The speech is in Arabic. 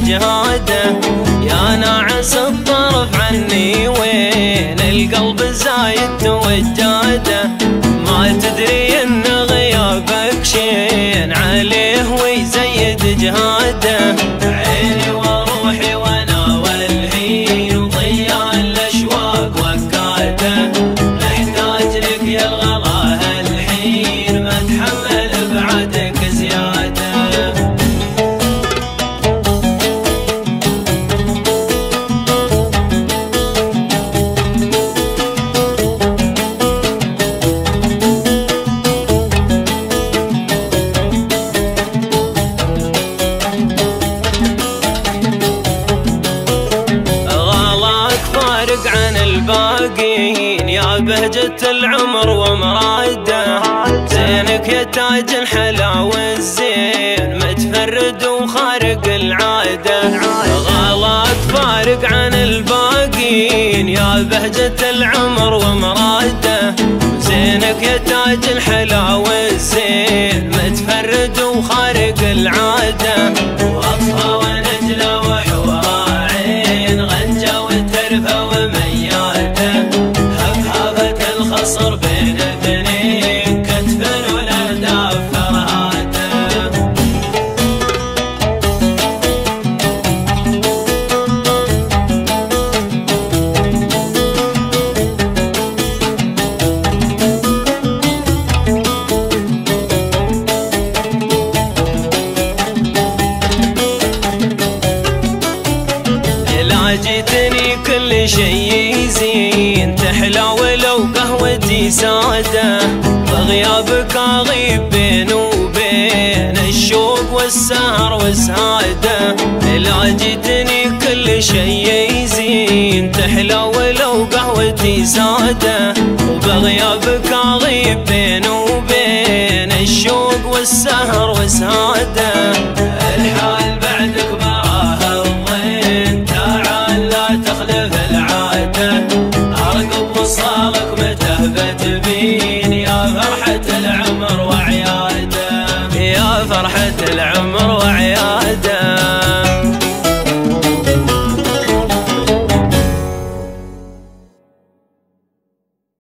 جهاده. يا ناعس الطرف عني وين القلب زايد توجاده. ما تدري ان غيابك شين عليه ويزيد جهاده. عيني وروحي وانا والحين ضيع الاشواق وكاده. نحتاج لك يا الغلا الحين ما اتحمل بعدك زياده. عن الباقين يا بهجة العمر ومراده. زينك يا تاج الحلا والزين متفرد وخارق العاده. غلاك فارق عن الباقين يا بهجة العمر ومراده. زينك يا تاج الحلا والزين متفرد وخارق العاده. واصفى ونجله وحواعين غنجه وترفه ومياده. هفهفة الخصر بين اثنين كتف والأهداف فرهاده. لا جيتني كل شي يزين تحلى ولو قهوتي ساده. بغيابك اغيب بين وبين الشوق والسهر وسهاده. لا جيتني كل شي يزين تحلى ولو قهوتي ساده. وبغيابك اغيب بين وبين الشوق والسهر وسهاده. الحال بعدك براه الضين تعال لا تخلف العاده. ارقب وصالك متهبت بين يا فرحة العمر وعياده. يا فرحة العمر وعياده.